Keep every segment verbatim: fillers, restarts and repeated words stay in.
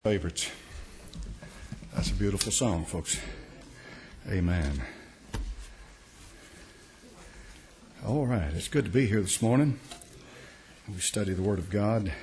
Favorites. That's a beautiful song, folks. Amen. All right, it's good to be here this morning. We study the Word of God.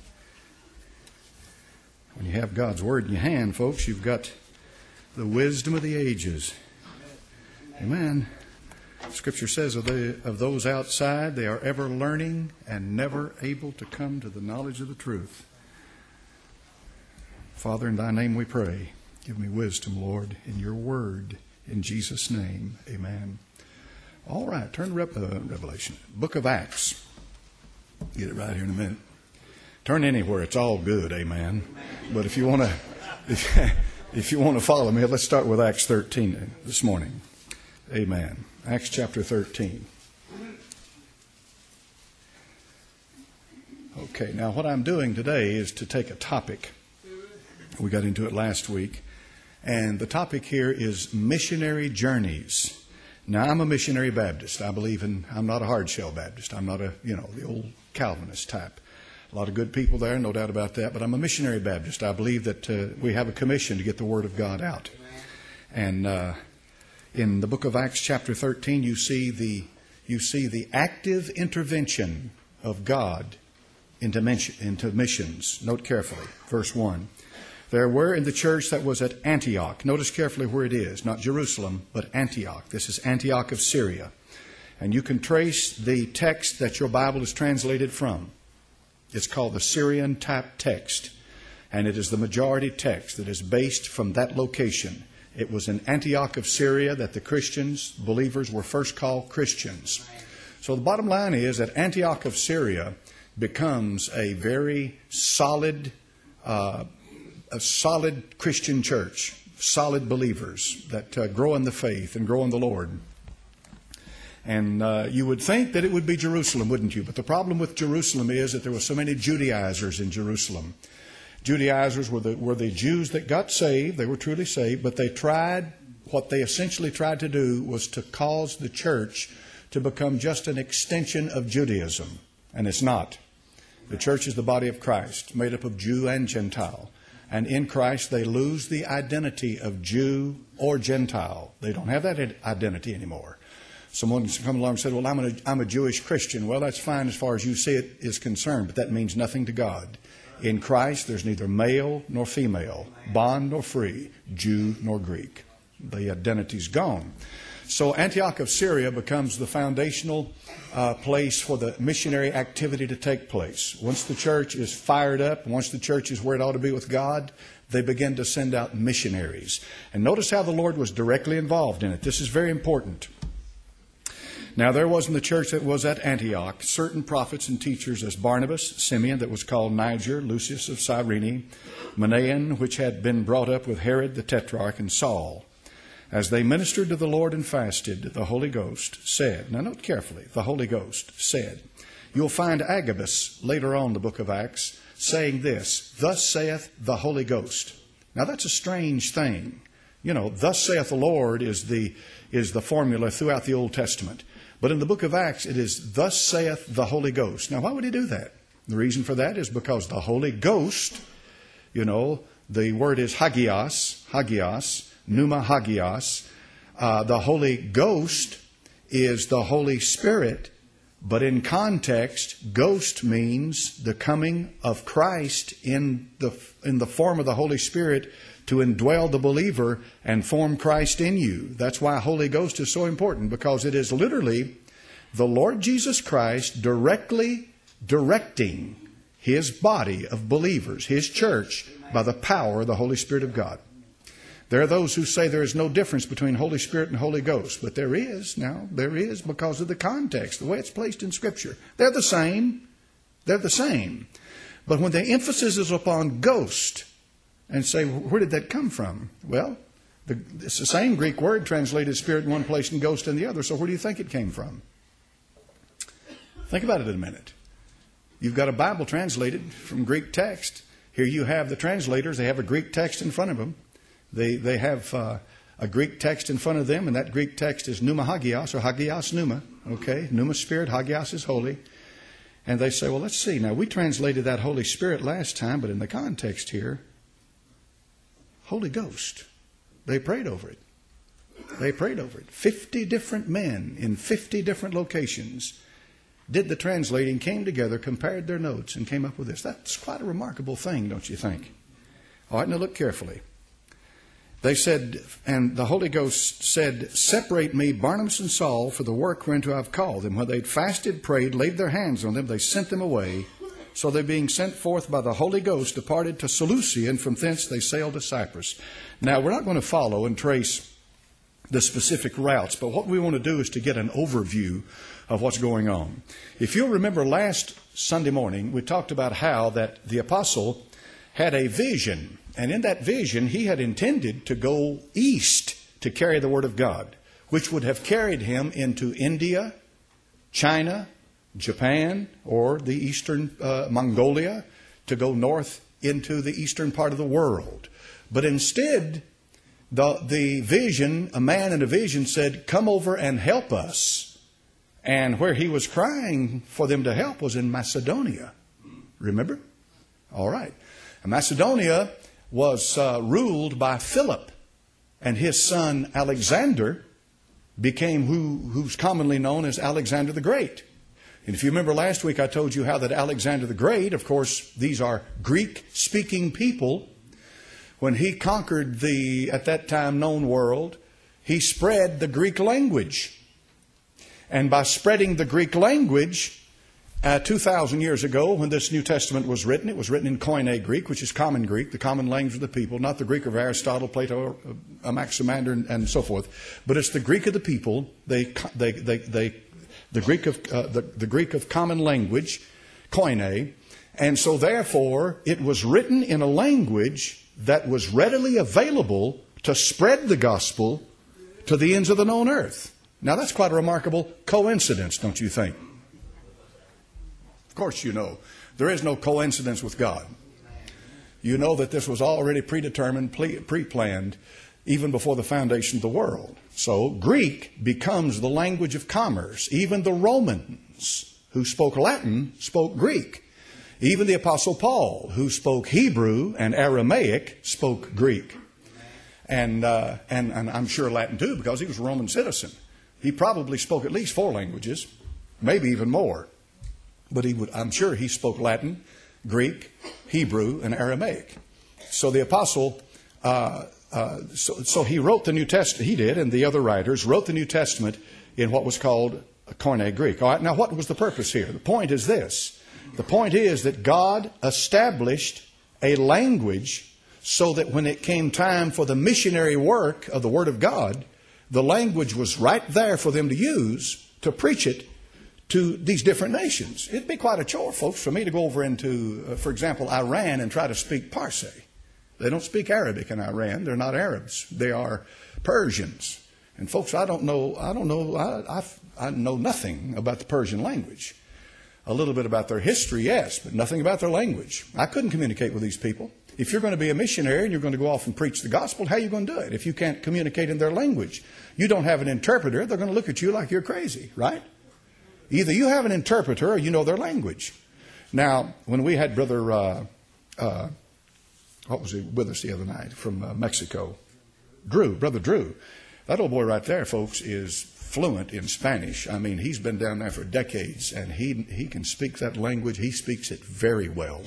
When you have God's Word in your hand, folks, you've got the wisdom of the ages. Amen. Scripture says of, the, of those outside, they are ever learning and never able to come to the knowledge of the truth. Father, in thy name we pray. Give me wisdom, Lord, in your word. In Jesus' name, amen. All right, turn to Re- uh, Revelation. Book of Acts. Get it right here in a minute. Turn anywhere. It's all good, amen. But if you want to if, if you want to follow me, let's start with Acts thirteen this morning. Amen. Acts chapter thirteen. Okay, now what I'm doing today is to take a topic. We got into it last week. And the topic here is missionary journeys. Now, I'm a missionary Baptist. I believe in, I'm not a hard shell Baptist. I'm not a, you know, the old Calvinist type. A lot of good people there, no doubt about that. But I'm a missionary Baptist. I believe that uh, we have a commission to get the Word of God out. And uh, in the book of Acts chapter thirteen, you see the you see the active intervention of God into, mission, into missions. Note carefully, verse one. There were in the church that was at Antioch. Notice carefully where it is. Not Jerusalem, but Antioch. This is Antioch of Syria. And you can trace the text that your Bible is translated from. It's called the Syrian type text. And it is the majority text that is based from that location. It was in Antioch of Syria that the Christians, believers, were first called Christians. So the bottom line is that Antioch of Syria becomes a very solid uh a solid Christian church, solid believers that uh, grow in the faith and grow in the Lord. And uh, you would think that it would be Jerusalem, wouldn't you? But the problem with Jerusalem is that there were so many Judaizers in Jerusalem. Judaizers were the, were the Jews that got saved. They were truly saved, but they tried, what they essentially tried to do was to cause the church to become just an extension of Judaism. And it's not. The church is the body of Christ, made up of Jew and Gentile. And in Christ, they lose the identity of Jew or Gentile. They don't have that identity anymore. Someone can come along and say, well, I'm a, I'm a Jewish Christian. Well, that's fine as far as you see it is concerned, but that means nothing to God. In Christ, there's neither male nor female, bond nor free, Jew nor Greek. The identity's gone. So Antioch of Syria becomes the foundational uh, place for the missionary activity to take place. Once the church is fired up, once the church is where it ought to be with God, they begin to send out missionaries. And notice how the Lord was directly involved in it. This is very important. Now there was in the church that was at Antioch certain prophets and teachers as Barnabas, Simeon that was called Niger, Lucius of Cyrene, Manaen, which had been brought up with Herod the Tetrarch, and Saul. As they ministered to the Lord and fasted, the Holy Ghost said, now note carefully, the Holy Ghost said, you'll find Agabus later on in the book of Acts saying this, thus saith the Holy Ghost. Now that's a strange thing. You know, thus saith the Lord is the, is the formula throughout the Old Testament. But in the book of Acts, it is thus saith the Holy Ghost. Now why would he do that? The reason for that is because the Holy Ghost, you know, the word is hagios, hagios, Pneuma hagios. Uh, the Holy Ghost is the Holy Spirit, but in context, ghost means the coming of Christ in the in the form of the Holy Spirit to indwell the believer and form Christ in you. That's why Holy Ghost is so important, because it is literally the Lord Jesus Christ directly directing His body of believers, His church, by the power of the Holy Spirit of God. There are those who say there is no difference between Holy Spirit and Holy Ghost. But there is. Now, there is because of the context, the way it's placed in Scripture. They're the same. They're the same. But when the emphasis is upon ghost, and say, where did that come from? Well, the, it's the same Greek word translated spirit in one place and ghost in the other. So where do you think it came from? Think about it in a minute. You've got a Bible translated from Greek text. Here you have the translators. They have a Greek text in front of them. They they have uh, a Greek text in front of them, and that Greek text is pneuma hagios, or hagios pneuma. Okay, pneuma spirit, hagios is holy. And they say, well, let's see. Now, we translated that Holy Spirit last time, but in the context here, Holy Ghost. They prayed over it. They prayed over it. Fifty different men in fifty different locations did the translating, came together, compared their notes, and came up with this. That's quite a remarkable thing, don't you think? All right, now look carefully. They said, and the Holy Ghost said, separate me, Barnabas and Saul, for the work whereunto I've called them. When they'd fasted, prayed, laid their hands on them, they sent them away. So they, being sent forth by the Holy Ghost, departed to Seleucia, and from thence they sailed to Cyprus. Now, we're not going to follow and trace the specific routes, but what we want to do is to get an overview of what's going on. If you'll remember last Sunday morning, we talked about how that the apostle had a vision, and in that vision he had intended to go east to carry the Word of God, which would have carried him into India, China, Japan, or the eastern uh, Mongolia, to go north into the eastern part of the world. But instead, the, the vision, a man in a vision said, come over and help us. And where he was crying for them to help was in Macedonia. Remember? All right. And Macedonia was uh, ruled by Philip, and his son Alexander became who, who's commonly known as Alexander the Great. And if you remember last week, I told you how that Alexander the Great, of course, these are Greek-speaking people. When he conquered the, at that time, known world, he spread the Greek language. And by spreading the Greek language, uh, two thousand years ago, when this New Testament was written, it was written in Koine Greek, which is common Greek, the common language of the people, not the Greek of Aristotle, Plato, uh, Anaximander, and, and so forth. But it's the Greek of the people. They, they, they, they the Greek of uh, the, the Greek of common language, Koine. And so therefore, it was written in a language that was readily available to spread the gospel to the ends of the known earth. Now, that's quite a remarkable coincidence, don't you think? Of course you know. There is no coincidence with God. You know that this was already predetermined, pre-planned, even before the foundation of the world. So, Greek becomes the language of commerce. Even the Romans, who spoke Latin, spoke Greek. Even the Apostle Paul, who spoke Hebrew and Aramaic, spoke Greek. And, uh, and, and I'm sure Latin too, because he was a Roman citizen. He probably spoke at least four languages, maybe even more. But he would, I'm sure he spoke Latin, Greek, Hebrew, and Aramaic. So the apostle, uh, uh, so, so he wrote the New Testament, he did, and the other writers wrote the New Testament in what was called Koine Greek. All right, now what was the purpose here? The point is this. The point is that God established a language so that when it came time for the missionary work of the Word of God, the language was right there for them to use to preach it to these different nations. It'd be quite a chore, folks, for me to go over into, uh, for example, Iran and try to speak Parsi. They don't speak Arabic in Iran. They're not Arabs. They are Persians. And folks, I don't know, I don't know, I, I, I know nothing about the Persian language. A little bit about their history, yes, but nothing about their language. I couldn't communicate with these people. If you're going to be a missionary and you're going to go off and preach the gospel, how are you going to do it if you can't communicate in their language? You don't have an interpreter, they're going to look at you like you're crazy, right? Either you have an interpreter or you know their language. Now, when we had Brother, uh, uh, what was he with us the other night from uh, Mexico? Drew, Brother Drew. That old boy right there, folks, is fluent in Spanish. I mean, he's been down there for decades, and he he can speak that language. He speaks it very well.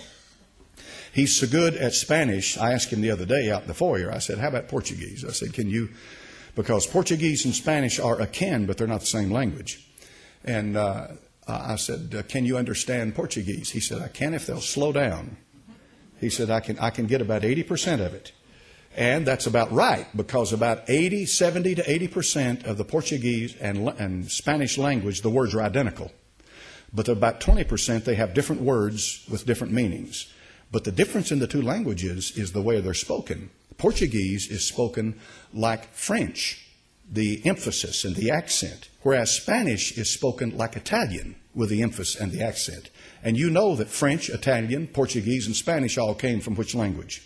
He's so good at Spanish. I asked him the other day out in the foyer, I said, how about Portuguese? I said, can you, because Portuguese and Spanish are akin, but they're not the same language. And uh, I said, uh, can you understand Portuguese? He said, I can if they'll slow down. He said, I can, I can get about eighty percent of it. And that's about right, because about eighty, seventy to eighty percent of the Portuguese and, and Spanish language, the words are identical. But about twenty percent, they have different words with different meanings. But the difference in the two languages is the way they're spoken. Portuguese is spoken like French, the emphasis and the accent, whereas Spanish is spoken like Italian with the emphasis and the accent. And you know that French, Italian, Portuguese, and Spanish all came from which language?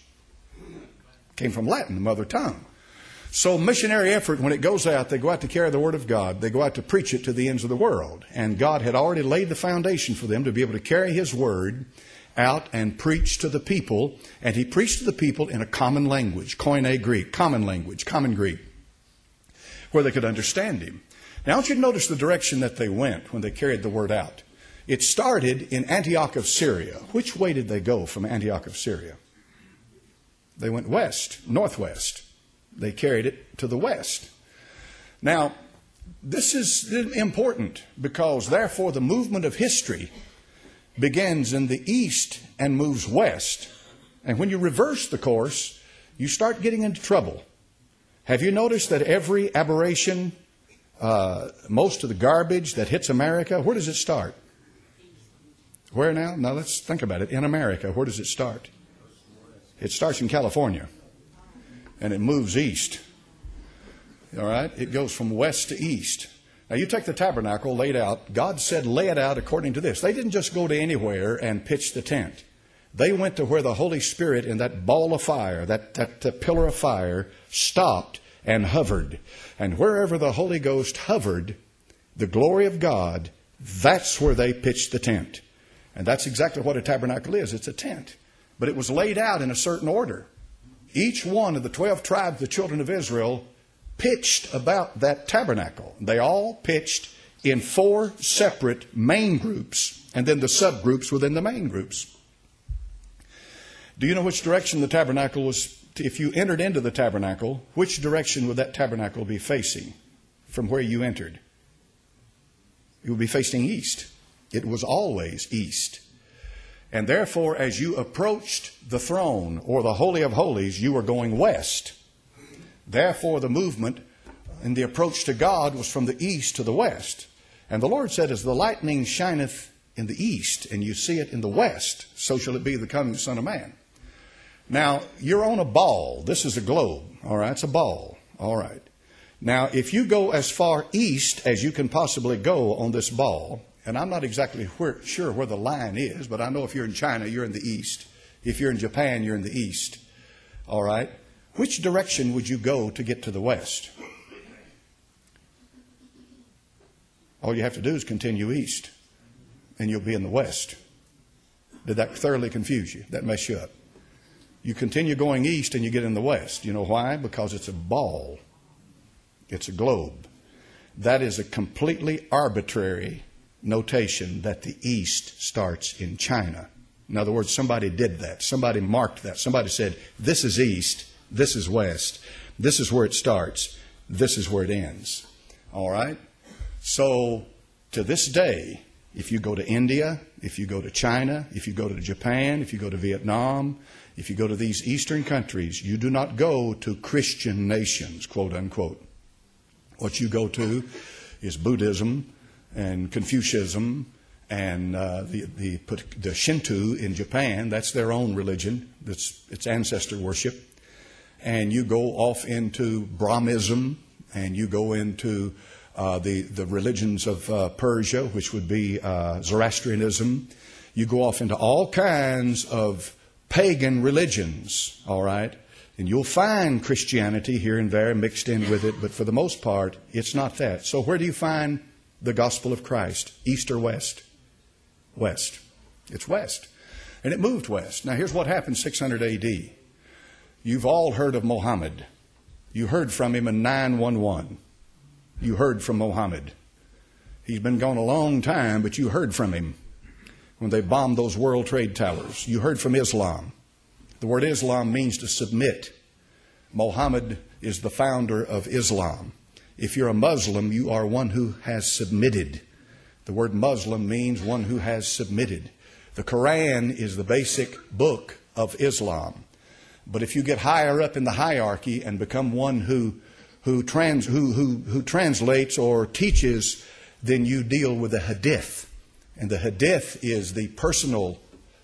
Came from Latin, the mother tongue. So missionary effort, when it goes out, they go out to carry the Word of God. They go out to preach it to the ends of the world. And God had already laid the foundation for them to be able to carry His Word out and preached to the people, and he preached to the people in a common language, Koine Greek, common language, common Greek, where they could understand him. Now I want you to notice the direction that they went when they carried the word out. It started in Antioch of Syria. Which way did they go from Antioch of Syria? They went west, northwest. They carried it to the west. Now, this is important because, therefore, the movement of history begins in the east and moves west. And when you reverse the course, you start getting into trouble. Have you noticed that every aberration, uh, most of the garbage that hits America, where does it start? Where now? Now let's think about it. In America, where does it start? It starts in California, and it moves east. All right? It goes from west to east. Now, you take the tabernacle laid out. God said, lay it out according to this. They didn't just go to anywhere and pitch the tent. They went to where the Holy Spirit in that ball of fire, that, that, that pillar of fire, stopped and hovered. And wherever the Holy Ghost hovered, the glory of God, that's where they pitched the tent. And that's exactly what a tabernacle is. It's a tent. But it was laid out in a certain order. Each one of the twelve tribes of the children of Israel pitched about that tabernacle. They all pitched in four separate main groups, and then the subgroups within the main groups. Do you know which direction the tabernacle was? If you entered into the tabernacle, which direction would that tabernacle be facing from where you entered? It would be facing east. It was always east. And therefore, as you approached the throne or the Holy of Holies, you were going west. Therefore, the movement and the approach to God was from the east to the west. And the Lord said, as the lightning shineth in the east, and you see it in the west, so shall it be the coming Son of Man. Now, you're on a ball. This is a globe. All right, it's a ball. All right. Now, if you go as far east as you can possibly go on this ball, and I'm not exactly where, sure where the line is, but I know if you're in China, you're in the east. If you're in Japan, you're in the east. All right. Which direction would you go to get to the west? All you have to do is continue east, and you'll be in the west. Did that thoroughly confuse you? That mess you up? You continue going east and you get in the west. You know why? Because it's a ball. It's a globe. That is a completely arbitrary notation that the east starts in China. In other words, somebody did that. Somebody marked that. Somebody said, this is east, this is west. This is where it starts. This is where it ends. All right? So, to this day, if you go to India, if you go to China, if you go to Japan, if you go to Vietnam, if you go to these eastern countries, you do not go to Christian nations, quote unquote. What you go to is Buddhism and Confucianism and uh, the, the the Shinto in Japan. That's their own religion. That's it's ancestor worship. And you go off into Brahmism, and you go into uh, the the religions of uh, Persia, which would be uh, Zoroastrianism. You go off into all kinds of pagan religions. All right. And you'll find Christianity here and there mixed in with it, but for the most part, it's not that. So where do you find the gospel of Christ? East or west? West. It's west. And it moved west. Now here's what happened six hundred A D. You've all heard of Muhammad. You heard from him in nine one one. You heard from Muhammad. He's been gone a long time, but you heard from him when they bombed those World Trade Towers. You heard from Islam. The word Islam means to submit. Muhammad is the founder of Islam. If you're a Muslim, you are one who has submitted. The word Muslim means one who has submitted. The Quran is the basic book of Islam. But if you get higher up in the hierarchy and become one who who trans who who, who translates or teaches, then you deal with the Hadith. And the Hadith is the personal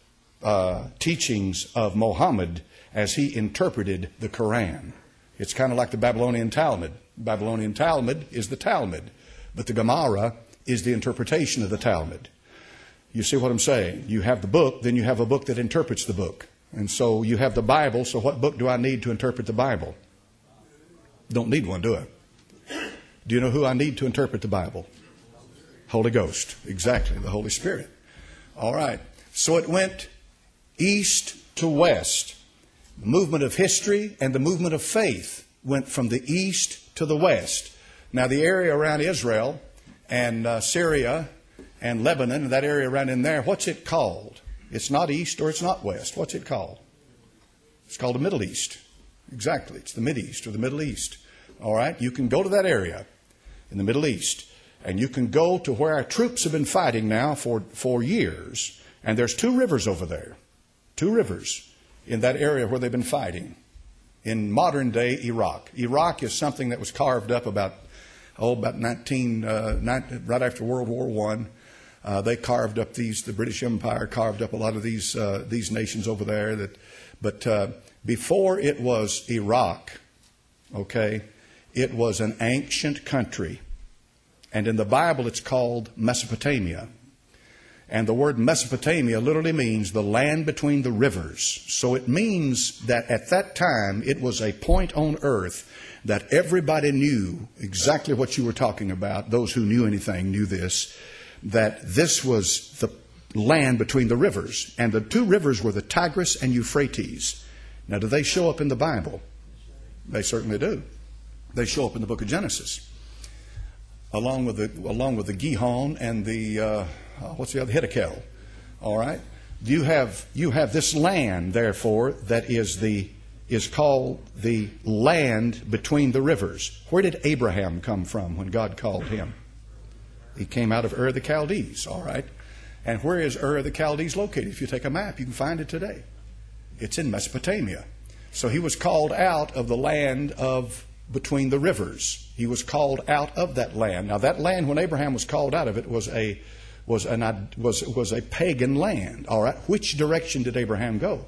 Uh, teachings of Muhammad as he interpreted the Quran. It's kind of like the Babylonian Talmud. Babylonian Talmud is the Talmud, but the Gemara is the interpretation of the Talmud. You see what I'm saying? You have the book, then you have a book that interprets the book. And so you have the Bible, so what book do I need to interpret the Bible? Don't need one, do I? Do you know who I need to interpret the Bible? Holy Ghost. Exactly, the Holy Spirit. All right. So it went east to west. The movement of history and the movement of faith went from the east to the west. Now, the area around Israel and uh, Syria and Lebanon, that area around in there, what's it called? It's not east or it's not west. What's it called? It's called the Middle East. Exactly. It's the Mideast or the Middle East. All right? You can go to that area in the Middle East, and you can go to where our troops have been fighting now for, for years, and there's two rivers over there. Two rivers in that area where they've been fighting. In modern day Iraq. Iraq is something that was carved up about, oh, about nineteen, uh, nine, right after World War One. Uh, they carved up these, the British Empire carved up a lot of these uh, these nations over there. That, But uh, before it was Iraq, okay, it was an ancient country. And in the Bible it's called Mesopotamia. And the word Mesopotamia literally means the land between the rivers. So it means that at that time it was a point on earth that everybody knew exactly what you were talking about. Those who knew anything knew this, that this was the land between the rivers. And the two rivers were the Tigris and Euphrates. Now, do they show up in the Bible? They certainly do. They show up in the book of Genesis, along with the along with the Gihon and the uh, what's the other Hiddekel. All right, you have you have this land, therefore, that is the is called the land between the rivers. Where did Abraham come from when God called him? He came out of Ur of the Chaldees. All right. And where is Ur of the Chaldees located? If you take a map, you can find it today. It's in Mesopotamia. So he was called out of the land of between the rivers. He was called out of that land. Now, that land, when Abraham was called out of it, was a was an was was a pagan land. All right. Which direction did Abraham go?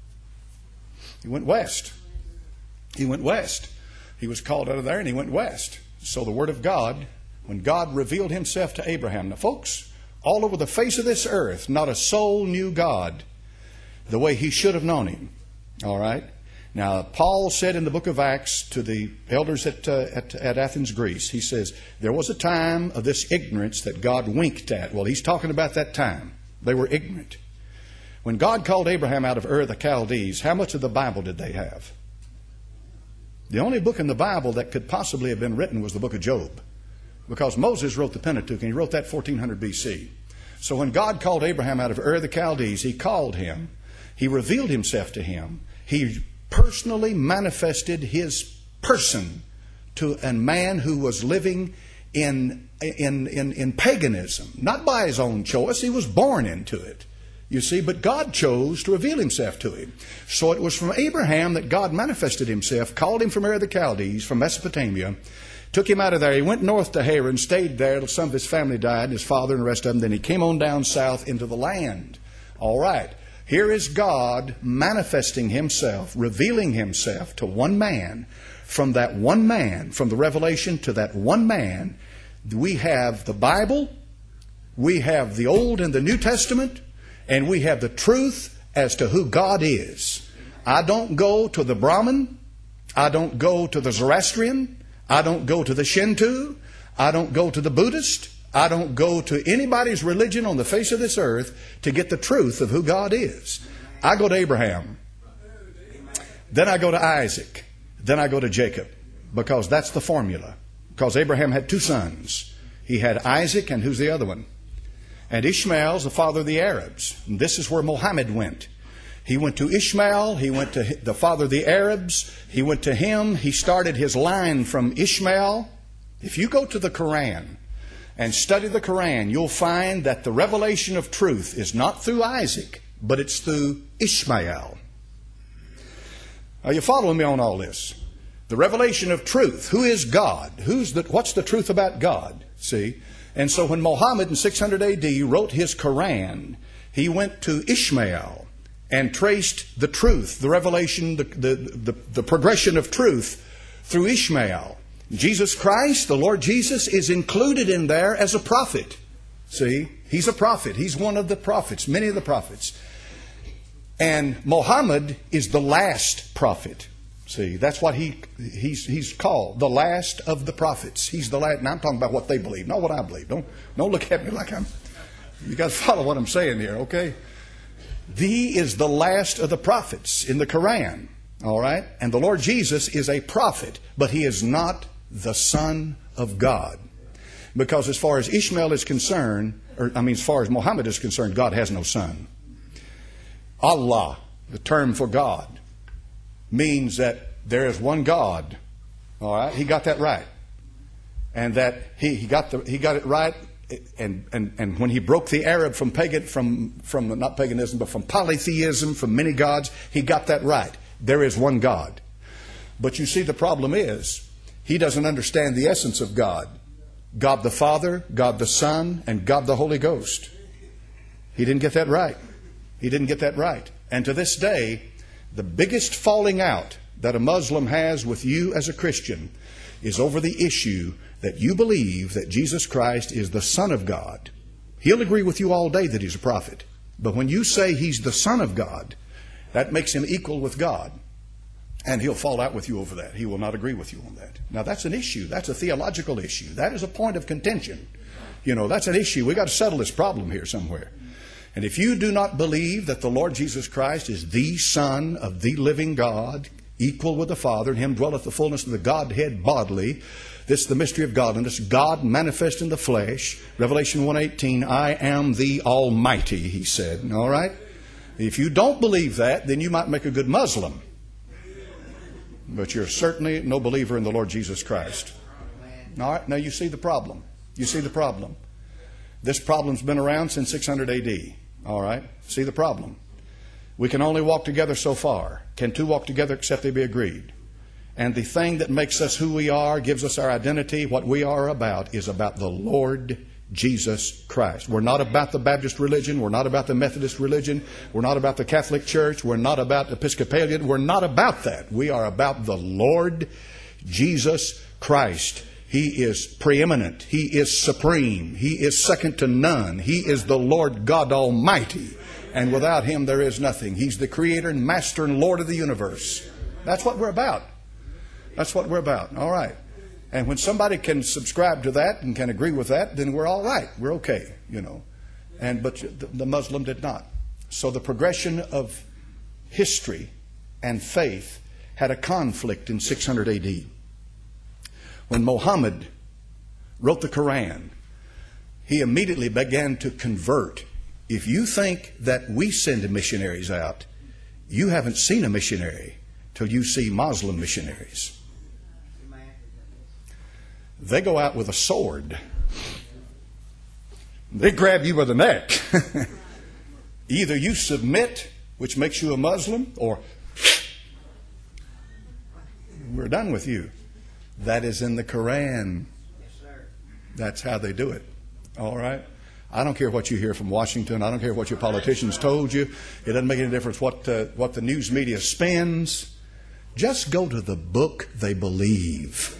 He went west. He went west. He was called out of there, and he went west. So the Word of God, when God revealed Himself to Abraham, now, folks, all over the face of this earth, not a soul knew God the way he should have known Him. All right? Now, Paul said in the book of Acts to the elders at, uh, at, at Athens, Greece, he says, there was a time of this ignorance that God winked at. Well, he's talking about that time. They were ignorant. When God called Abraham out of Ur of the Chaldees, how much of the Bible did they have? The only book in the Bible that could possibly have been written was the book of Job. Because Moses wrote the Pentateuch, and he wrote that fourteen hundred B C. So when God called Abraham out of Ur of the Chaldees, He called him. He revealed Himself to him. He personally manifested His person to a man who was living in, in, in, in paganism. Not by his own choice. He was born into it. You see, but God chose to reveal Himself to him. So it was from Abraham that God manifested Himself, called him from Ur of the Chaldees, from Mesopotamia, took him out of there. He went north to Haran, stayed there till some of his family died, his father and the rest of them. Then he came on down south into the land. All right. Here is God manifesting Himself, revealing Himself to one man. From that one man, from the revelation to that one man, we have the Bible, we have the Old and the New Testament, and we have the truth as to who God is. I don't go to the Brahmin. I don't go to the Zoroastrian. I don't go to the Shinto. I don't go to the Buddhist. I don't go to anybody's religion on the face of this earth to get the truth of who God is. I go to Abraham. Then I go to Isaac. Then I go to Jacob. Because that's the formula. Because Abraham had two sons. He had Isaac, and who's the other one? And Ishmael's the father of the Arabs. And this is where Muhammad went. He went to Ishmael. He went to the father of the Arabs. He went to him. He started his line from Ishmael. If you go to the Quran and study the Quran, you'll find that the revelation of truth is not through Isaac, but it's through Ishmael. Are you following me on all this? The revelation of truth. Who is God? Who's the, what's the truth about God? See? And so when Muhammad in six hundred A D wrote his Quran, he went to Ishmael and traced the truth, the revelation, the, the, the, the progression of truth through Ishmael. Jesus Christ, the Lord Jesus, is included in there as a prophet. See, He's a prophet. He's one of the prophets, many of the prophets. And Muhammad is the last prophet. See, that's what he he's he's called, the last of the prophets. He's the last. Now I'm talking about what they believe, not what I believe. Don't don't look at me like I'm. You got to follow what I'm saying here, okay? He is the last of the prophets in the Quran. All right? And the Lord Jesus is a prophet, but He is not the Son of God. Because as far as Ishmael is concerned, or I mean as far as Muhammad is concerned, God has no son. Allah, the term for God, means that there is one God. All right? He got that right. And that he, he got the he got it right. And, and, and when he broke the Arab from pagan from from not paganism but from polytheism, from many gods, he got that right. There is one God. But you see, the problem is he doesn't understand the essence of God. God the Father, God the Son, and God the Holy Ghost. He didn't get that right. He didn't get that right. And to this day, the biggest falling out that a Muslim has with you as a Christian is over the issue that you believe that Jesus Christ is the Son of God. He'll agree with you all day that He's a prophet. But when you say He's the Son of God, that makes Him equal with God. And He'll fall out with you over that. He will not agree with you on that. Now that's an issue. That's a theological issue. That is a point of contention. You know, that's an issue. We've got to settle this problem here somewhere. And if you do not believe that the Lord Jesus Christ is the Son of the living God, equal with the Father, in Him dwelleth the fullness of the Godhead bodily, this is the mystery of godliness, God manifest in the flesh. Revelation one eighteen, I am the Almighty, He said. All right? If you don't believe that, then you might make a good Muslim. But you're certainly no believer in the Lord Jesus Christ. All right? Now you see the problem. You see the problem. This problem's been around since six hundred A D. All right? See the problem. We can only walk together so far. Can two walk together except they be agreed? And the thing that makes us who we are, gives us our identity, what we are about, is about the Lord Jesus Christ. We're not about the Baptist religion. We're not about the Methodist religion. We're not about the Catholic Church. We're not about Episcopalian. We're not about that. We are about the Lord Jesus Christ. He is preeminent. He is supreme. He is second to none. He is the Lord God Almighty. And without Him there is nothing. He's the Creator and Master and Lord of the universe. That's what we're about. That's what we're about. All right. And when somebody can subscribe to that and can agree with that, then we're all right. We're okay, you know. And but the, the Muslim did not. So the progression of history and faith had a conflict in six hundred A D. When Muhammad wrote the Quran, he immediately began to convert. If you think that we send missionaries out, you haven't seen a missionary till you see Muslim missionaries. They go out with a sword. They grab you by the neck. Either you submit, which makes you a Muslim, or we're done with you. That is in the Quran. That's how they do it. All right? I don't care what you hear from Washington. I don't care what your politicians told you. It doesn't make any difference what, uh, what the news media spins. Just go to the book they believe.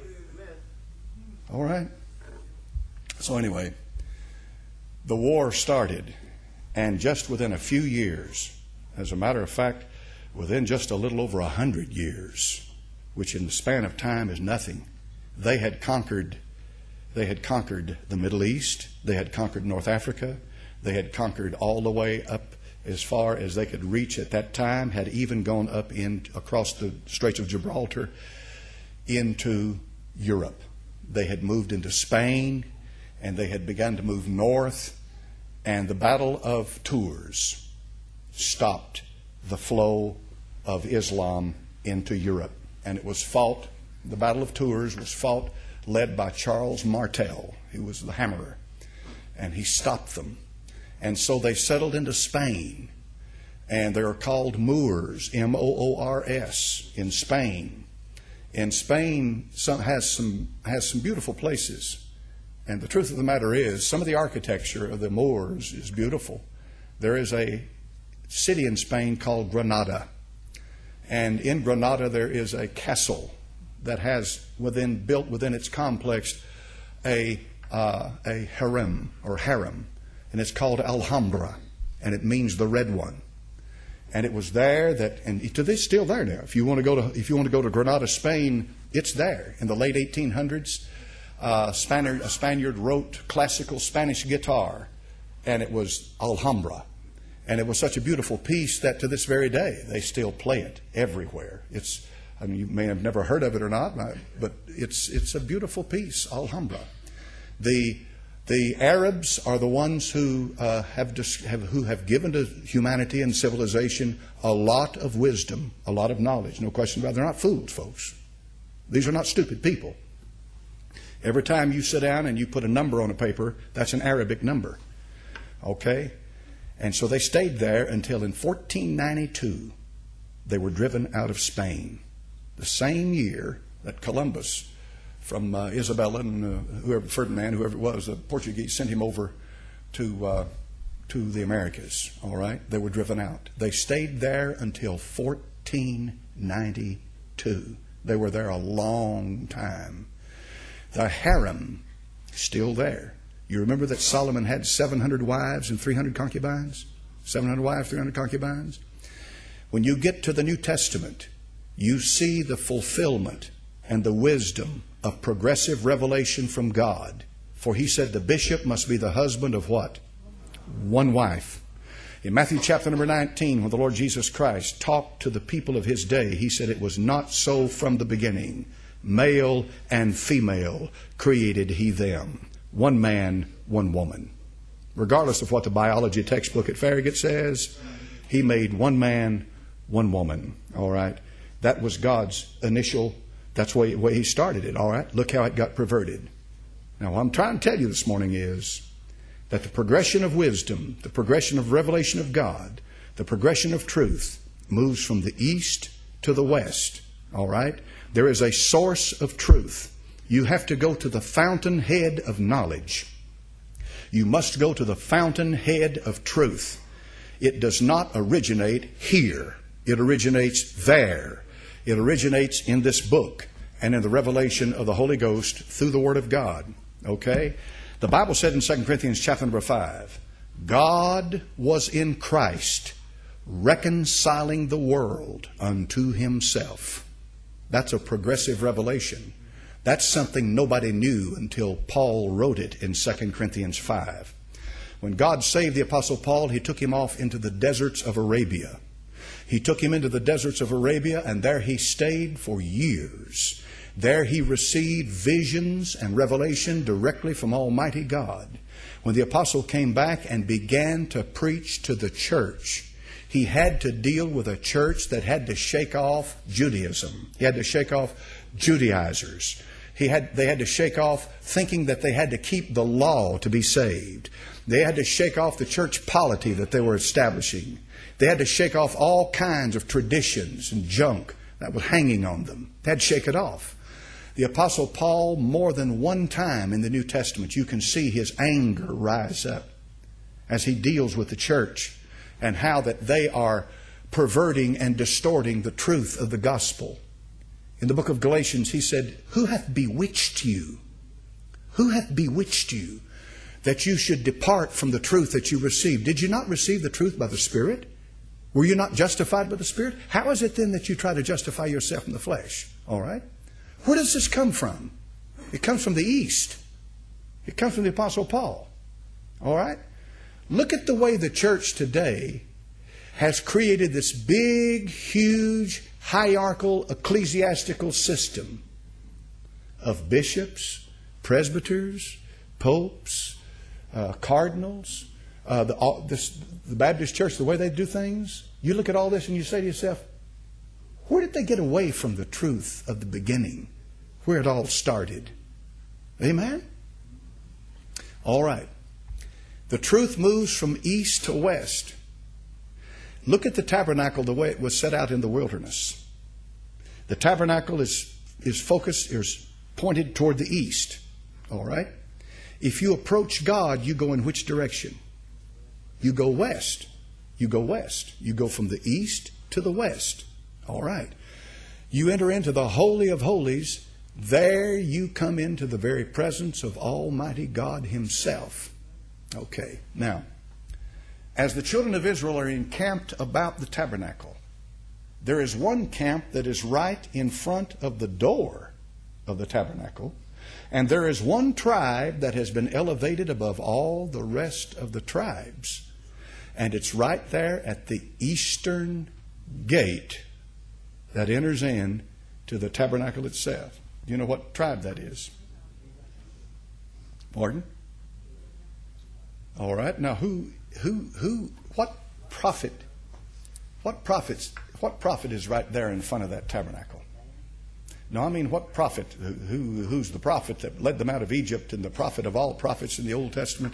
All right? So anyway, the war started, and just within a few years, as a matter of fact, within just a little over a hundred years, which in the span of time is nothing, they had conquered they had conquered the Middle East, they had conquered North Africa, they had conquered all the way up as far as they could reach at that time, had even gone up in across the Straits of Gibraltar into Europe. They had moved into Spain, and they had begun to move north, and the Battle of Tours stopped the flow of Islam into Europe. And it was fought, the Battle of Tours was fought, led by Charles Martel, who was the hammerer, and he stopped them. And so they settled into Spain, and they are called Moors, M O O R S, in Spain. And Spain some, has some has some beautiful places. And the truth of the matter is, some of the architecture of the Moors is beautiful. There is a city in Spain called Granada. And in Granada there is a castle that has within built within its complex a uh, a harem or harem. And it's called Alhambra. And it means the red one. And it was there that, and to this still there now. If you want to go to, if you want to go to Granada, Spain, it's there. In the late eighteen hundreds, uh, Spaniard, a Spaniard wrote classical Spanish guitar, and it was Alhambra. And it was such a beautiful piece that to this very day, they still play it everywhere. It's, I mean, you may have never heard of it or not, but it's it's a beautiful piece, Alhambra. The the Arabs are the ones who uh, have, dis- have who have given to humanity and civilization a lot of wisdom, a lot of knowledge. No question about it. They're not fools, folks. These are not stupid people. Every time you sit down and you put a number on a paper, that's an Arabic number. Okay? And so they stayed there until in fourteen ninety-two they were driven out of Spain. The same year that Columbus from uh, Isabella and uh, whoever, Ferdinand, whoever it was, the Portuguese sent him over to uh, to the Americas. All right? They were driven out. They stayed there until fourteen ninety-two. They were there a long time. The harem, still there. You remember that Solomon had seven hundred wives and three hundred concubines? seven hundred wives, three hundred concubines? When you get to the New Testament, you see the fulfillment and the wisdom of progressive revelation from God. For he said the bishop must be the husband of what? One wife. In Matthew chapter number nineteen, when the Lord Jesus Christ talked to the people of his day, he said it was not so from the beginning. Male and female created he them. One man, one woman. Regardless of what the biology textbook at Farragut says, he made one man, one woman. All right? That was God's initial, that's the way, way he started it. All right? Look how it got perverted. Now, what I'm trying to tell you this morning is that the progression of wisdom, the progression of revelation of God, the progression of truth moves from the east to the west. All right? There is a source of truth. You have to go to the fountainhead of knowledge. You must go to the fountainhead of truth. It does not originate here. It originates there. It originates in this book and in the revelation of the Holy Ghost through the Word of God. Okay? The Bible said in Second Corinthians chapter number five, God was in Christ reconciling the world unto himself. That's a progressive revelation. That's something nobody knew until Paul wrote it in Second Corinthians five. When God saved the Apostle Paul, he took him off into the deserts of Arabia. He took him into the deserts of Arabia, and there he stayed for years. There he received visions and revelation directly from Almighty God. When the apostle came back and began to preach to the church, he had to deal with a church that had to shake off Judaism. He had to shake off Judaizers. He had, they had to shake off thinking that they had to keep the law to be saved. They had to shake off the church polity that they were establishing. They had to shake off all kinds of traditions and junk that was hanging on them. They had to shake it off. The Apostle Paul, more than one time in the New Testament, you can see his anger rise up as he deals with the church and how that they are perverting and distorting the truth of the gospel. In the book of Galatians, he said, "Who hath bewitched you? Who hath bewitched you that you should depart from the truth that you received? Did you not receive the truth by the Spirit? Were you not justified by the Spirit? How is it then that you try to justify yourself in the flesh?" All right? Where does this come from? It comes from the East. It comes from the Apostle Paul. All right? Look at the way the church today has created this big, huge, hierarchical, ecclesiastical system of bishops, presbyters, popes, uh, cardinals, uh, the, all, this, the Baptist church, the way they do things. You look at all this and you say to yourself, where did they get away from the truth of the beginning, where it all started? Amen? All right. The truth moves from east to west. Look at the tabernacle the way it was set out in the wilderness. The tabernacle is, is focused, is pointed toward the east. All right? If you approach God, you go in which direction? You go west. You go west. You go from the east to the west. All right. You enter into the Holy of Holies. There you come into the very presence of Almighty God Himself. Okay. Now, as the children of Israel are encamped about the tabernacle, there is one camp that is right in front of the door of the tabernacle, and there is one tribe that has been elevated above all the rest of the tribes. And it's right there at the eastern gate that enters in to the tabernacle itself. Do you know what tribe that is? Pardon? All right. Now, who, who, who, what prophet, what prophets, what prophet is right there in front of that tabernacle? No, I mean, what prophet? Who, who's the prophet that led them out of Egypt and the prophet of all prophets in the Old Testament?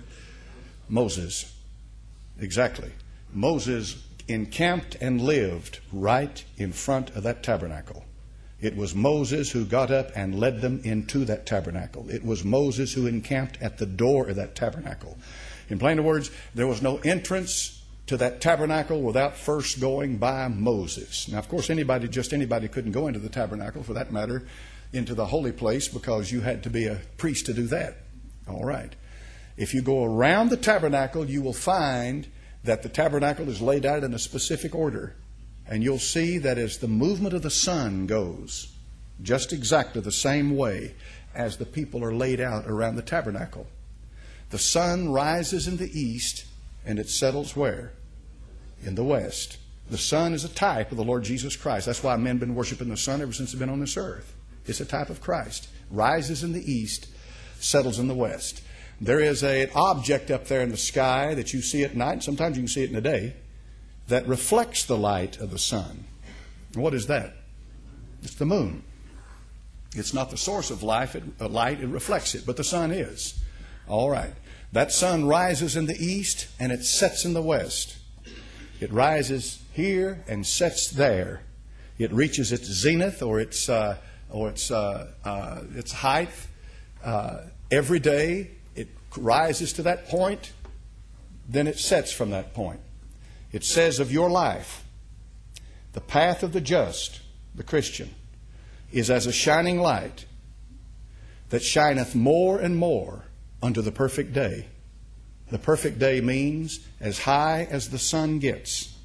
Moses. Exactly. Moses encamped and lived right in front of that tabernacle. It was Moses who got up and led them into that tabernacle. It was Moses who encamped at the door of that tabernacle. In plain words, there was no entrance to that tabernacle without first going by Moses. Now, of course, anybody, just anybody couldn't go into the tabernacle, for that matter, into the holy place, because you had to be a priest to do that. All right. If you go around the tabernacle, you will find that the tabernacle is laid out in a specific order. And you'll see that as the movement of the sun goes, just exactly the same way as the people are laid out around the tabernacle. The sun rises in the east and it settles where? In the west. The sun is a type of the Lord Jesus Christ. That's why men have been worshiping the sun ever since they've been on this earth. It's a type of Christ. Rises in the east, settles in the west. There is a, an object up there in the sky that you see at night. Sometimes you can see it in the day, that reflects the light of the sun. And what is that? It's the moon. It's not the source of life, it, uh, light, it reflects it, but the sun is. All right. That sun rises in the east and it sets in the west. It rises here and sets there. It reaches its zenith or its uh, or its uh, uh, its height uh, every day. It rises to that point, then it sets from that point. It says of your life, the path of the just, the Christian, is as a shining light that shineth more and more unto the perfect day. The perfect day means as high as the sun gets.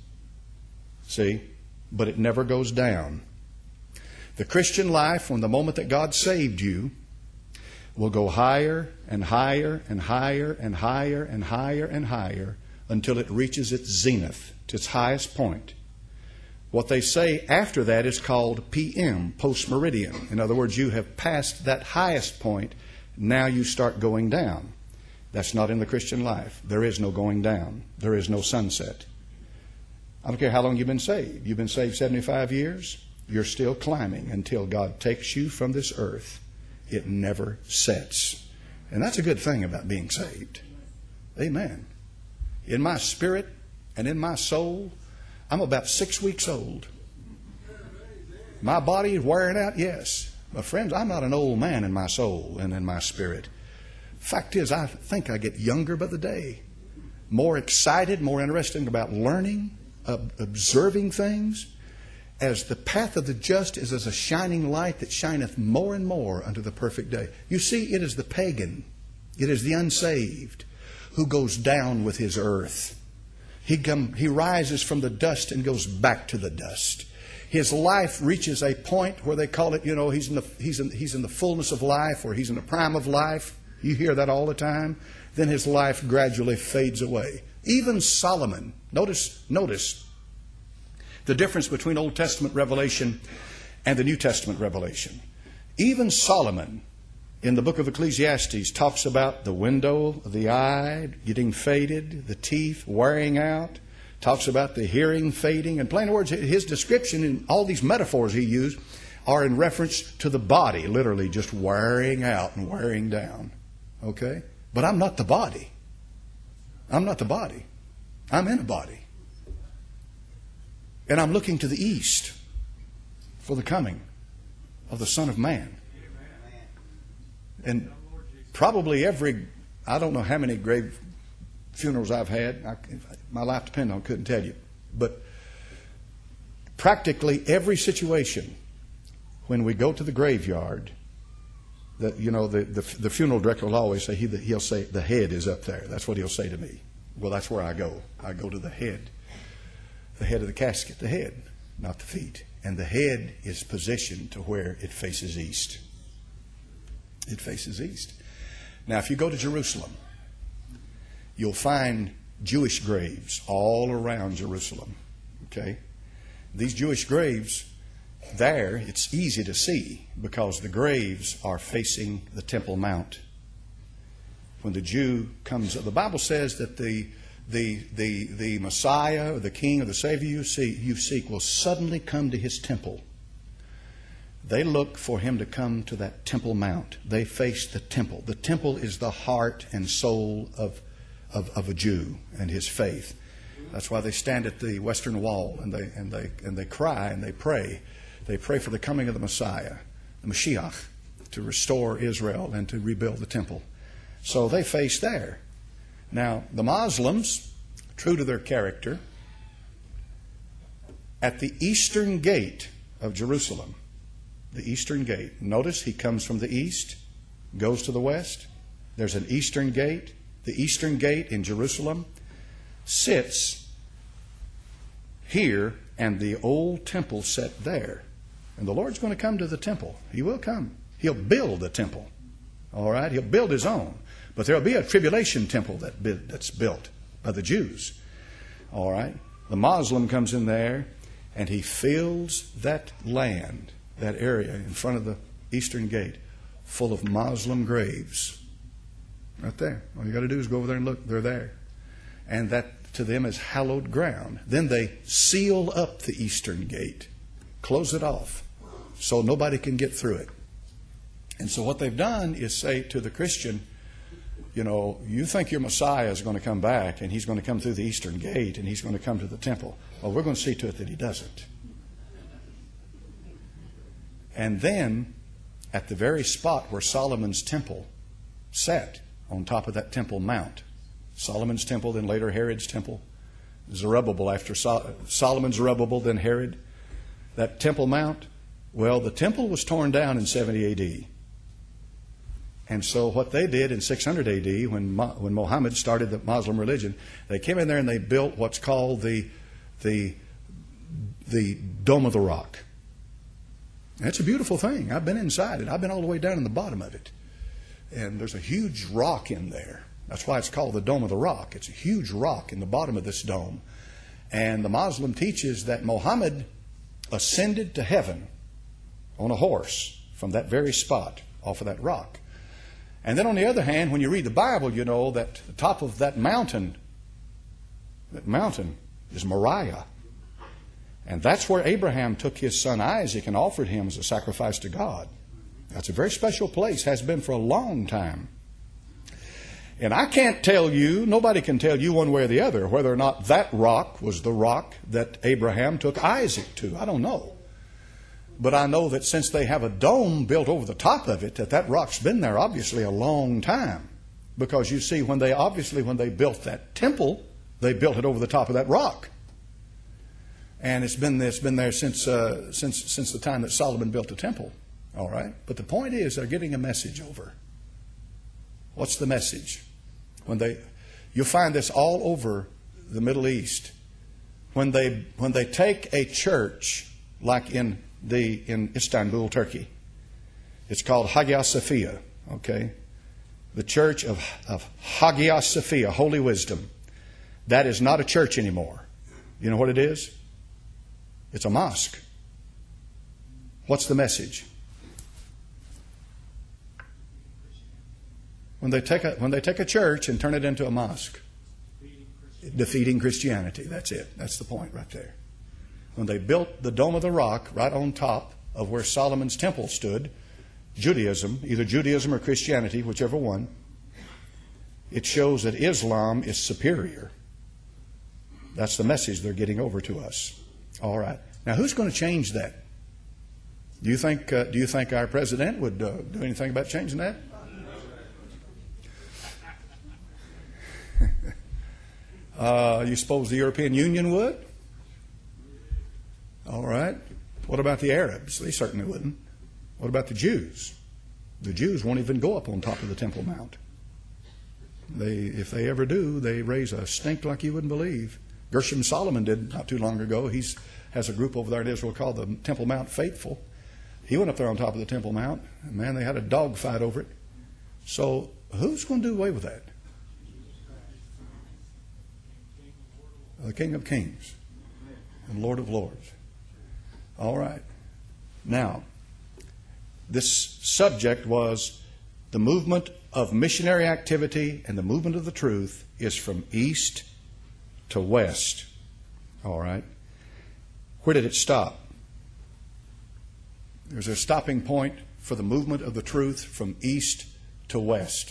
See? But it never goes down. The Christian life, from the moment that God saved you, will go higher and higher and higher and higher and higher and higher until it reaches its zenith, to its highest point. What they say after that is called P M, post-meridian. In other words, you have passed that highest point. Now you start going down. That's not in the Christian life. There is no going down. There is no sunset. I don't care how long you've been saved. You've been saved seventy-five years. You're still climbing until God takes you from this earth. It never sets. And that's a good thing about being saved. Amen. In my spirit and in my soul, I'm about six weeks old. My body is wearing out, yes. But friends, I'm not an old man in my soul and in my spirit. Fact is, I think I get younger by the day. More excited, more interested about learning, uh, observing things. As the path of the just is as a shining light that shineth more and more unto the perfect day. You see, it is the pagan, it is the unsaved who goes down with his earth. He, come, he rises from the dust and goes back to the dust. His life reaches a point where they call it, you know, he's in the, he's in, he's in the fullness of life, or he's in the prime of life. You hear that all the time. Then his life gradually fades away. Even Solomon, notice, notice the difference between Old Testament revelation and the New Testament revelation. Even Solomon, in the book of Ecclesiastes, talks about the window of the eye getting faded, the teeth wearing out, talks about the hearing fading. In plain words, his description and all these metaphors he used are in reference to the body, literally just wearing out and wearing down. Okay? But I'm not the body. I'm not the body. I'm in a body. And I'm looking to the east for the coming of the Son of Man. And probably every, I don't know how many grave funerals I've had. I, my life depended on, couldn't tell you. But practically every situation when we go to the graveyard, that you know, the, the, the funeral director will always say, he, he'll say, the head is up there. That's what he'll say to me. Well, that's where I go. I go to the head. The head of the casket, the head, not the feet. And the head is positioned to where it faces east. It faces east. Now, if you go to Jerusalem, you'll find Jewish graves all around Jerusalem. Okay? These Jewish graves, there, it's easy to see because the graves are facing the Temple Mount. When the Jew comes, the Bible says that the the the the Messiah or the King or the Savior you see you seek will suddenly come to his temple. They look for him to come to that Temple Mount. They face the temple. The temple is the heart and soul of of, of a Jew and his faith. That's why they stand at the Western Wall and they and they and they cry and they pray. They pray for the coming of the Messiah, the Mashiach, to restore Israel and to rebuild the temple. So they face there. Now, the Muslims, true to their character, at the eastern gate of Jerusalem, the eastern gate, notice he comes from the east, goes to the west. There's an eastern gate. The eastern gate in Jerusalem sits here, and the old temple set there. And the Lord's going to come to the temple. He will come. He'll build a temple. All right? He'll build his own. But there'll be a tribulation temple that that's built by the Jews. All right? The Muslim comes in there, and he fills that land, that area in front of the eastern gate, full of Muslim graves. Right there. All you got to do is go over there and look. They're there. And that to them is hallowed ground. Then they seal up the eastern gate, close it off, so nobody can get through it. And so what they've done is say to the Christian, you know, you think your Messiah is going to come back and he's going to come through the eastern gate and he's going to come to the temple. Well, we're going to see to it that he doesn't. And then, at the very spot where Solomon's temple sat, on top of that Temple Mount, Solomon's temple, then later Herod's temple, Zerubbabel after Sol- Solomon, Zerubbabel, then Herod, that Temple Mount, well, the temple was torn down in seventy A D. And so what they did in six hundred A D, when when Muhammad started the Muslim religion, they came in there and they built what's called the the the Dome of the Rock. That's a beautiful thing. I've been inside it. I've been all the way down in the bottom of it. And there's a huge rock in there. That's why it's called the Dome of the Rock. It's a huge rock in the bottom of this dome. And the Muslim teaches that Muhammad ascended to heaven on a horse from that very spot off of that rock. And then on the other hand, when you read the Bible, you know that the top of that mountain, that mountain is Moriah. And that's where Abraham took his son Isaac and offered him as a sacrifice to God. That's a very special place, has been for a long time. And I can't tell you, nobody can tell you one way or the other, whether or not that rock was the rock that Abraham took Isaac to. I don't know. But I know that since they have a dome built over the top of it, that that rock's been there obviously a long time. Because you see, when they obviously, when they built that temple, they built it over the top of that rock. And it's been, it's been there since, uh, since, since the time that Solomon built the temple. All right? But the point is, they're getting a message over. What's the message? When they, you'll find this all over the Middle East. When they, when they take a church, like in the in Istanbul, Turkey, it's called Hagia Sophia. Okay, the church of of Hagia Sophia, Holy Wisdom. That is not a church anymore. You know what it is? It's a mosque. What's the message? When they take a when they take a church and turn it into a mosque, defeating Christianity. That's it. That's the point right there. When they built the Dome of the Rock right on top of where Solomon's temple stood, Judaism, either Judaism or Christianity, whichever one, it shows that Islam is superior. That's the message they're getting over to us. All right. Now, who's going to change that? Do you think? Uh, do you think our president would uh, do anything about changing that? uh, you suppose the European Union would? All right. What about the Arabs? They certainly wouldn't. What about the Jews? The Jews won't even go up on top of the Temple Mount. They, if they ever do, they raise a stink like you wouldn't believe. Gershom Solomon did not too long ago. He has a group over there in Israel called the Temple Mount Faithful. He went up there on top of the Temple Mount, and man, they had a dog fight over it. So who's going to do away with that? the King of Kings and Lord of Lords. All right. Now, this subject was the movement of missionary activity, and the movement of the truth is from east to west. All right. Where did it stop? There's a stopping point for the movement of the truth from east to west.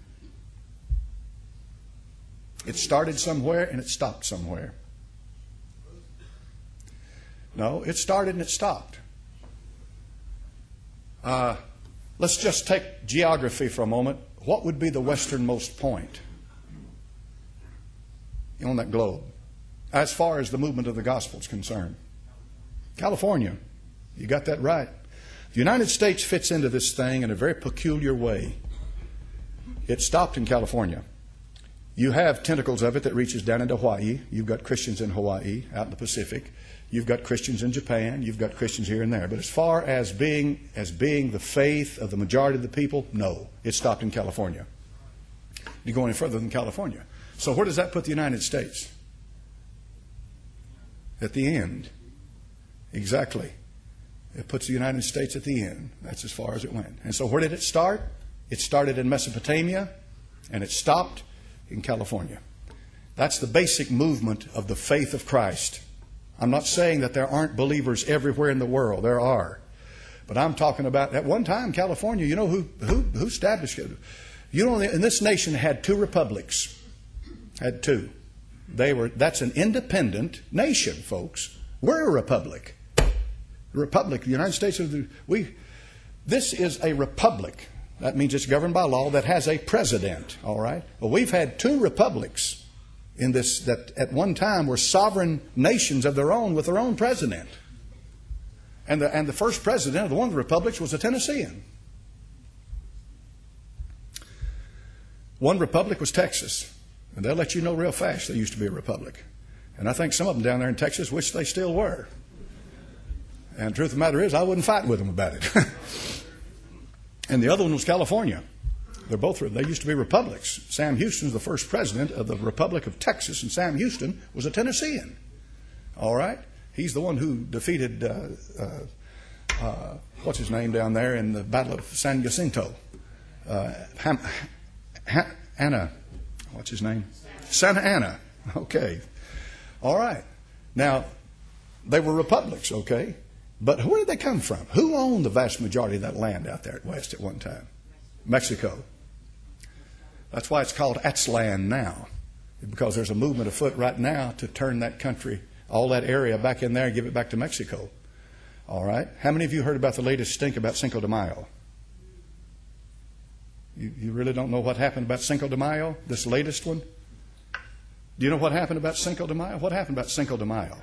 It started somewhere and it stopped somewhere. No, it started and it stopped. Uh, let's just take geography for a moment. What would be the westernmost point on that globe as far as the movement of the gospel is concerned? California. You got that right. The United States fits into this thing in a very peculiar way. It stopped in California. You have tentacles of it that reaches down into Hawaii. You've got Christians in Hawaii, out in the Pacific. You've got Christians in Japan. You've got Christians here and there. But as far as being as being the faith of the majority of the people, no. It stopped in California. You go any further than California. So where does that put the United States? At the end. Exactly. It puts the United States at the end. That's as far as it went. And so where did it start? It started in Mesopotamia, and it stopped in California. That's the basic movement of the faith of Christ. I'm not saying that there aren't believers everywhere in the world. There are. But I'm talking about, at one time, California, you know who who, who established it? You know, in this nation had two republics. Had two. They were. That's an independent nation, folks. We're a republic. The republic, the United States of the, we, this is a republic. That means it's governed by law that has a president, all right? Well, we've had two republics in this that at one time were sovereign nations of their own with their own president. And the, and the first president of one of the republics was a Tennessean. One republic was Texas. And they'll let you know real fast they used to be a republic. And I think some of them down there in Texas wish they still were. And the truth of the matter is, I wouldn't fight with them about it. And the other one was California. They're both, they used to be republics. Sam Houston was the first president of the Republic of Texas, and Sam Houston was a Tennessean. All right? He's the one who defeated, uh, uh, uh, what's his name down there in the Battle of San Jacinto? Uh, Ham, ha, Anna, what's his name? Santa Anna. Okay. All right. Now, they were republics, okay? But where did they come from? Who owned the vast majority of that land out there at west at one time? Mexico. That's why it's called Aztlan now. Because there's a movement afoot right now to turn that country, all that area back in there and give it back to Mexico. All right? How many of you heard about the latest stink about Cinco de Mayo? You, you really don't know what happened about Cinco de Mayo? This latest one? Do you know what happened about Cinco de Mayo? What happened about Cinco de Mayo?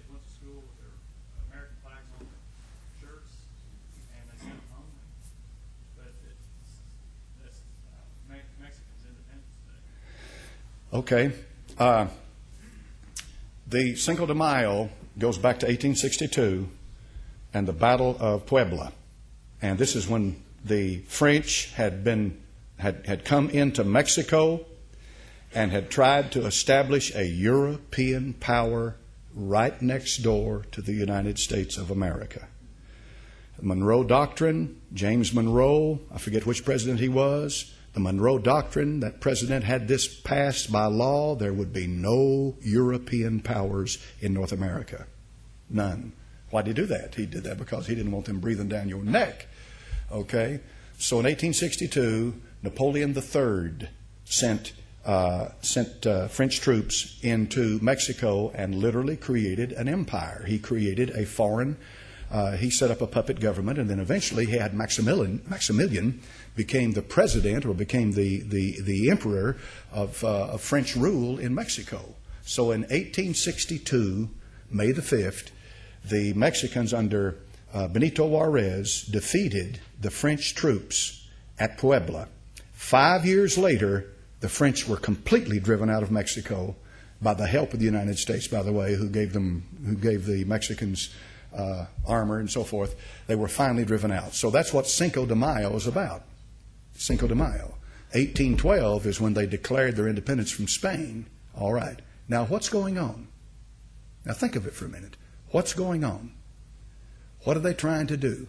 Okay. Uh, the Cinco de Mayo goes back to eighteen sixty-two and the Battle of Puebla. And this is when the French had been had, had come into Mexico and had tried to establish a European power right next door to the United States of America. The Monroe Doctrine, James Monroe, I forget which president he was, the Monroe Doctrine, that president had this passed by law, there would be no European powers in North America. None. Why did he do that? He did that because he didn't want them breathing down your neck. Okay? So in eighteen sixty-two, Napoleon the Third sent uh, sent uh, French troops into Mexico and literally created an empire. He created a foreign Uh, he set up a puppet government, and then eventually he had Maximilian, Maximilian became the president or became the, the, the emperor of, uh, of French rule in Mexico. So in eighteen sixty-two, May the fifth, the Mexicans under uh, Benito Juarez defeated the French troops at Puebla. Five years later, the French were completely driven out of Mexico by the help of the United States, by the way, who gave them, who gave the Mexicans Uh, armor and so forth. They were finally driven out. So that's what Cinco de Mayo is about. Cinco de Mayo. eighteen twelve is when they declared their independence from Spain. All right. Now, what's going on? Now, think of it for a minute. What's going on? What are they trying to do?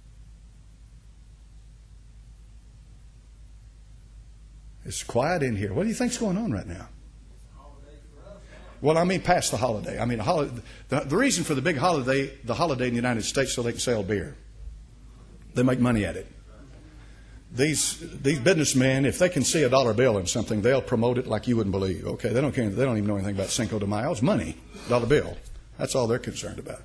It's quiet in here. What do you think's going on right now? Well, I mean, past the holiday. I mean, a holiday, the, the reason for the big holiday, the holiday in the United States, so they can sell beer. They make money at it. These these businessmen, if they can see a dollar bill in something, they'll promote it like you wouldn't believe. Okay, they don't care. They don't even know anything about Cinco de Mayo. It's money, dollar bill. That's all they're concerned about.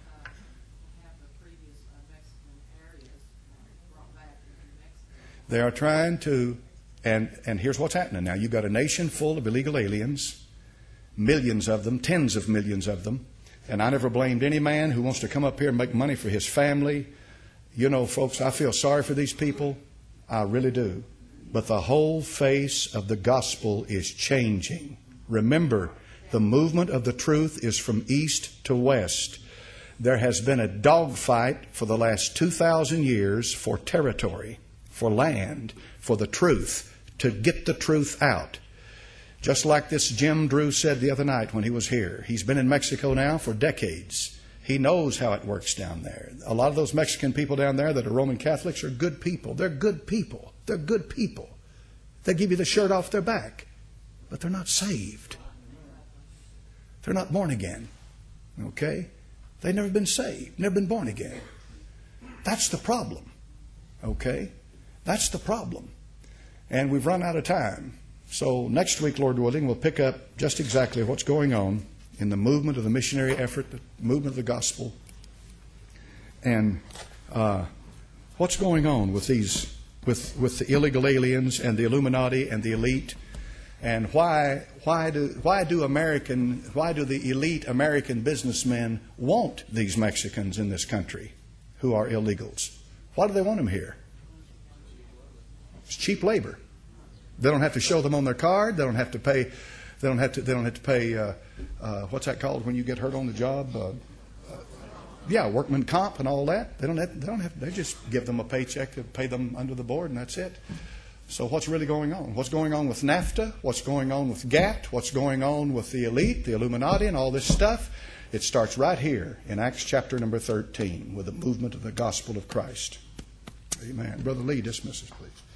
They are trying to, and and here's what's happening now. You've got a nation full of illegal aliens, millions of them, tens of millions of them. And I never blamed any man who wants to come up here and make money for his family. You know, folks, I feel sorry for these people. I really do. But the whole face of the gospel is changing. Remember, the movement of the truth is from east to west. There has been a dogfight for the last two thousand years for territory, for land, for the truth, to get the truth out. Just like this Jim Drew said the other night when he was here. He's been in Mexico now for decades. He knows how it works down there. A lot of those Mexican people down there that are Roman Catholics are good people. They're good people. They're good people. They give you the shirt off their back. But they're not saved. They're not born again. Okay? They've never been saved. Never been born again. That's the problem. Okay? That's the problem. And we've run out of time. So next week, Lord willing, we'll pick up just exactly what's going on in the movement of the missionary effort, the movement of the gospel, and uh, what's going on with these, with with the illegal aliens and the Illuminati and the elite, and why why do why do American why do the elite American businessmen want these Mexicans in this country who are illegals? Why do they want them here? It's cheap labor. They don't have to show them on their card. They don't have to pay. They don't have to. They don't have to pay. Uh, uh, what's that called when you get hurt on the job? Uh, uh, yeah, workman comp and all that. They don't have. They don't have. They just give them a paycheck to pay them under the board, and that's it. So what's really going on? What's going on with NAFTA? What's going on with GATT? What's going on with the elite, the Illuminati, and all this stuff? It starts right here in Acts chapter number thirteen with the movement of the gospel of Christ. Amen. Brother Lee, dismiss us, please.